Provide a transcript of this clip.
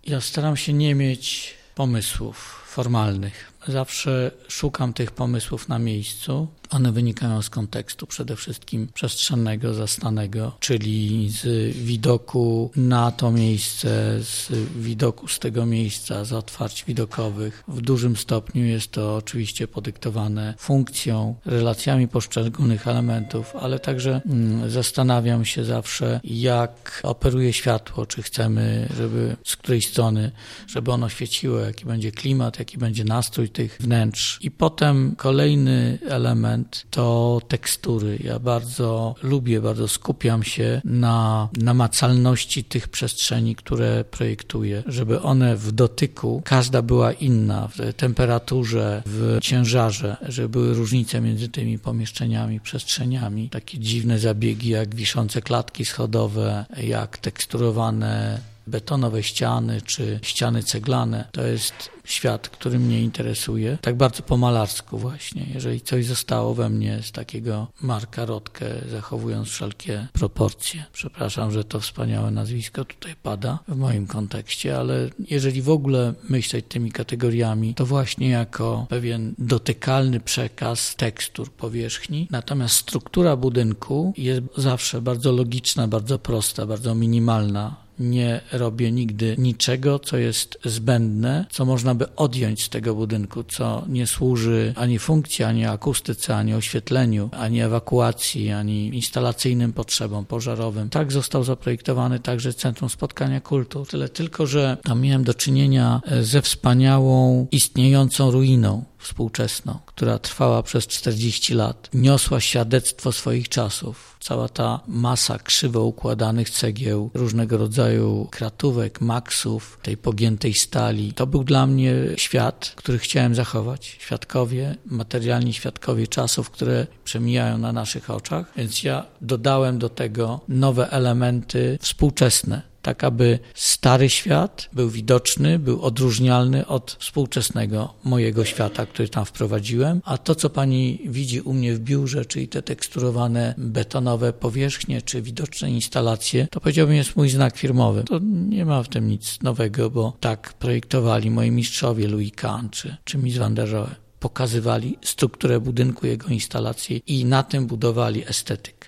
Ja staram się nie mieć pomysłów formalnych. Zawsze szukam tych pomysłów na miejscu. One wynikają z kontekstu przede wszystkim przestrzennego, zastanego, czyli z widoku na to miejsce, z widoku z tego miejsca, z otwarć widokowych. W dużym stopniu jest to oczywiście podyktowane funkcją, relacjami poszczególnych elementów, ale także zastanawiam się zawsze, jak operuje światło, czy chcemy, z której strony, żeby ono świeciło, jaki będzie klimat, jaki będzie nastrój tych wnętrz. I potem kolejny element to tekstury. Ja bardzo lubię, bardzo skupiam się na namacalności tych przestrzeni, które projektuję, żeby one w dotyku, każda była inna, w temperaturze, w ciężarze, żeby były różnice między tymi pomieszczeniami, przestrzeniami. Takie dziwne zabiegi jak wiszące klatki schodowe, jak teksturowane betonowe ściany czy ściany ceglane. To jest świat, który mnie interesuje. Tak bardzo po malarsku właśnie. Jeżeli coś zostało we mnie z takiego Marka Rothkę, zachowując wszelkie proporcje. Przepraszam, że to wspaniałe nazwisko tutaj pada w moim kontekście, ale jeżeli w ogóle myśleć tymi kategoriami, to właśnie jako pewien dotykalny przekaz tekstur powierzchni. Natomiast struktura budynku jest zawsze bardzo logiczna, bardzo prosta, bardzo minimalna. Nie robię nigdy niczego, co jest zbędne, co można by odjąć z tego budynku, co nie służy ani funkcji, ani akustyce, ani oświetleniu, ani ewakuacji, ani instalacyjnym potrzebom pożarowym. Tak został zaprojektowany także Centrum Spotkania Kultur. Tyle tylko, że tam miałem do czynienia ze wspaniałą, istniejącą ruiną współczesną, która trwała przez 40 lat. Niosła świadectwo swoich czasów. Cała ta masa krzywo układanych cegieł, różnego rodzaju kratówek, maksów, tej pogiętej stali. To był dla mnie świat, który chciałem zachować. Świadkowie, materialni świadkowie czasów, które przemijają na naszych oczach. Więc ja dodałem do tego nowe elementy współczesne. Tak, aby stary świat był widoczny, był odróżnialny od współczesnego mojego świata, który tam wprowadziłem. A to, co pani widzi u mnie w biurze, czyli te teksturowane betonowe powierzchnie, czy widoczne instalacje, to powiedziałbym jest mój znak firmowy. To nie ma w tym nic nowego, bo tak projektowali moi mistrzowie Louis Kahn czy Mies van der Rohe. Pokazywali strukturę budynku, jego instalacje i na tym budowali estetykę.